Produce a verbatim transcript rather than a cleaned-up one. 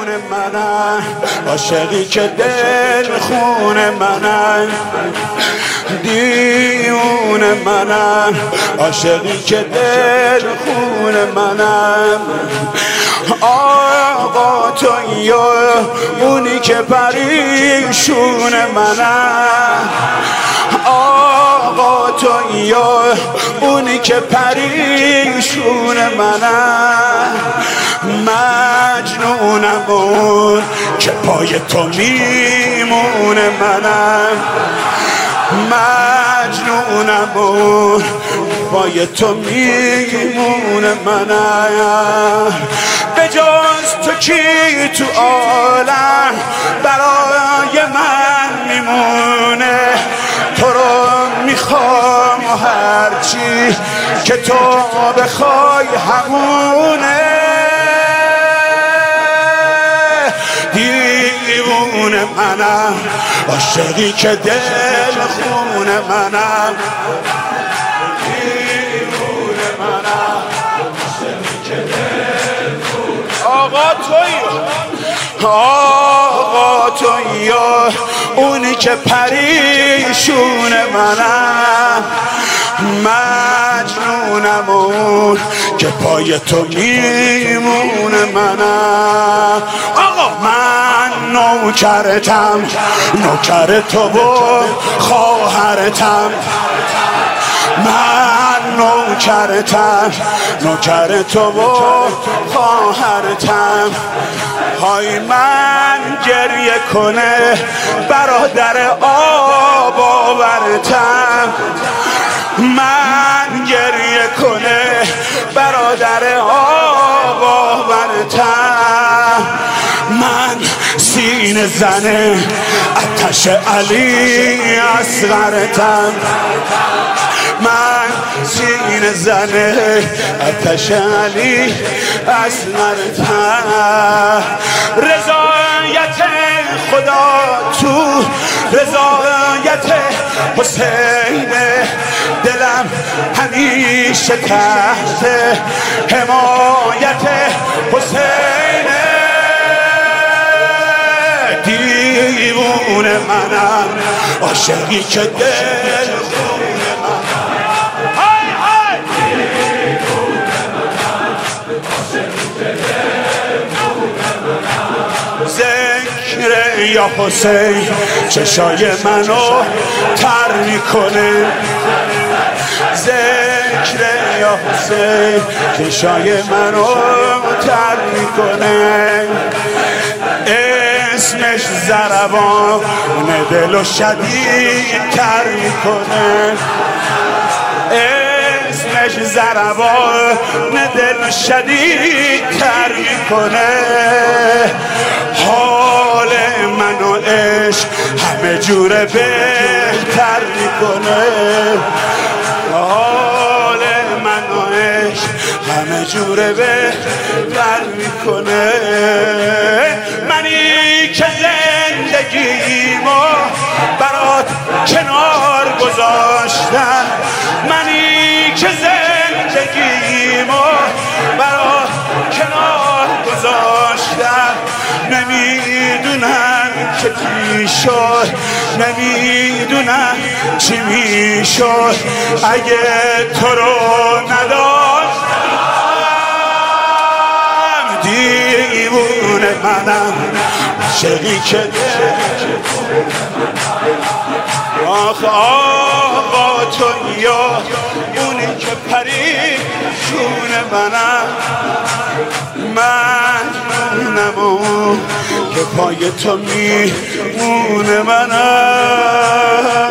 منم، عاشقی که دل خون منم، دیوونه منم، عاشقی که دل خون منم. آقا تو یا اونی که پریشون منم، آقا تو یا اونی که پریشون منم. مجنونم اون که پای تو میمونه منم، مجنونم اون پای تو میمونه منم. به جز تو کی تو عالم برای من میمونه؟ تو رو میخوام و هرچی که تو بخوای همونه. دیوونه منم، عاشقی که دل خون منم، دیوونه منم، عاشقی که دل خون. آقا توی آقا تو یا اونی که پریشون منم، مجنونم اون که پای تو میمونه منم. آقا من نوکرتم، نوکر تو و خواهرتم، من نوکرتم، نوکر تو و خواهرتم. های من گریه کنه برادر آب آورتم، من گریه کنه برادر آب آورتم. من سینه زنه آتش علی اصغرتم، من سینه زنه آتش علی اصغرتم. رضایت خدا تو رضایت حسین، دلم همیشه تحت حمایت حسین. دیوونه منم، عاشقی که دل خون منم، های های. دیوونه منم، عاشقی که دل خون منم. ذکر یا حسین چشای منو تر میکنه، ذکر یا حسین چشای منو تر میکنه. اسمش ضربان دل و شدید تر میکنه، اسمش ضربان دل شدید تر میکنه. حال من و عشق همه جوره بهتر میکنه، حال من و عشق همه جوره بهتر میکنه. منی که زندگیمو برات کنار گذاشتم، منی که زندگیمو برات کنار گذاشتم. نمیدونم که چی شد، نمیدونم چی میشد اگه تو رو نداشتم. دیوونه منم، عاشقی که آخ آقا تو یا اونی که پریشون منم، مجنونم اون که پای تو میمونه منم.